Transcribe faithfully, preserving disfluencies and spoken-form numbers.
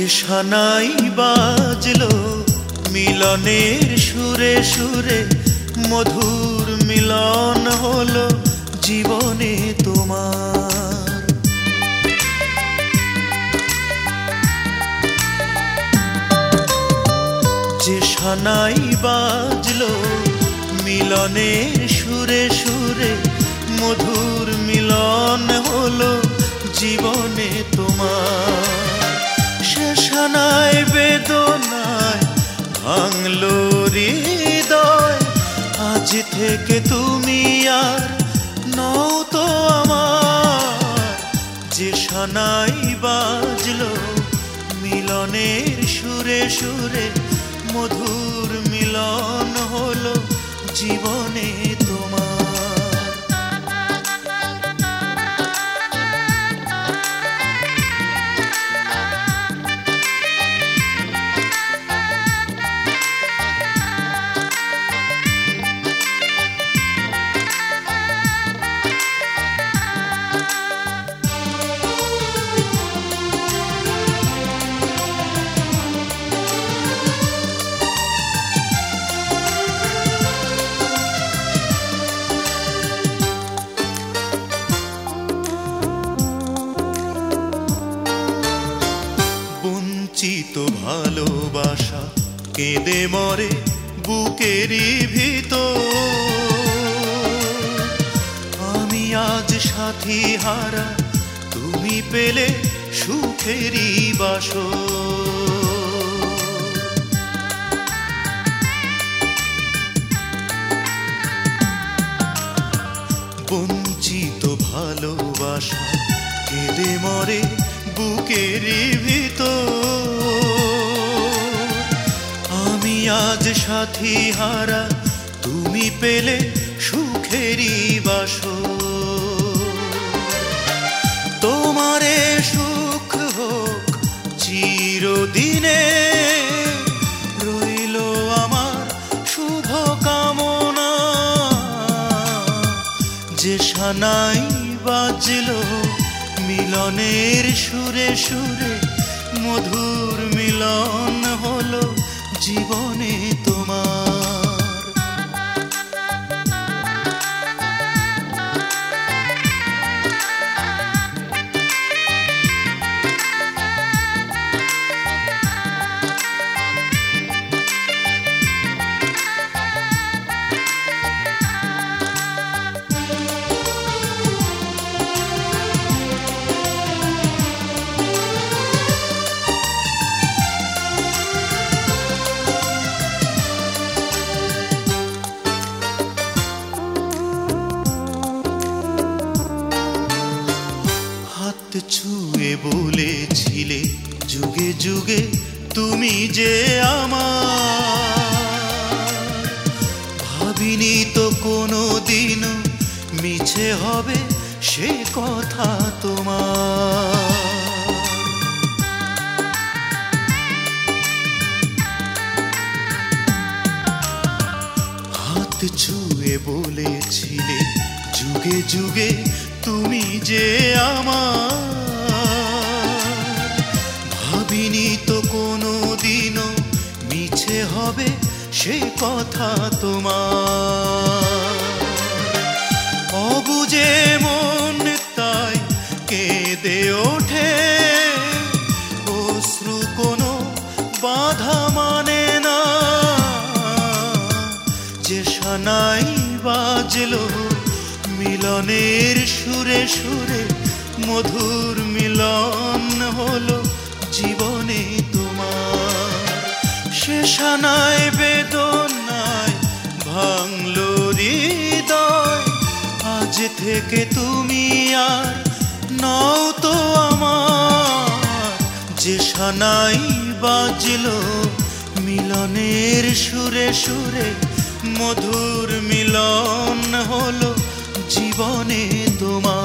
যে সানাই বাজলো মিলনের সুরে সুরে, মধুর মিলন হলো জীবনে তোমার। যে সানাই বাজলো মিলনের সুরে সুরে, মধুর মিলন হলো জীবনে তোমার। সে সানাই বেদনায় ভাঙলো হৃদয়, আজ থেকে তুমি আর নও তো আমার। যে সানাই বাজলো মিলনের সুরে সুরে, মধুর মিলন হলো জীবনে তোমার। বঞ্চিত ভালোবাসা কেঁদে মরে বুকেরই ভিতর, আমি আজ সাথী হারা, তুমি পেলে সুখেরই বাসর। বঞ্চিত ভালোবাসা কেঁদে মরে বুকেরই ভিতর, আমি আজ সাথী হারা, তুমি পেলে সুখেরই বাসর। তোমারে সুখ হোক চিরদিনে, রইল আমার শুভ কামনা। যে সানাই বাজলো মিলনের সুরে সুরে, মধুর মিলন হলো জীবনে তোমার। ছুঁয়ে বলেছিলে যুগে যুগে তুমি যে আমার, ভাবিনি তো কোনো দিন মিছে হবে সে কথা তোমার। হাত ছুঁয়ে বলেছিলে যুগে যুগে তুমি যে আমার, ভাবিনি তো কোনো দিনও মিছে হবে সে কথা তোমার। অবুঝে মন তাই কেঁদে ওঠে, অশ্রু কোনো বাধা মানে না। যে সানাই বাজলো মিলনের সুরে সুরে, মধুর মিলন হলো জীবনে তোমার। সে সানাই বেদনায় ভাঙলো হৃদয়, আজ থেকে তুমি আর নও তো আমার। যে সানাই বাজলো মিলনের সুরে সুরে, মধুর মিলন হলো জীবনে তোমার।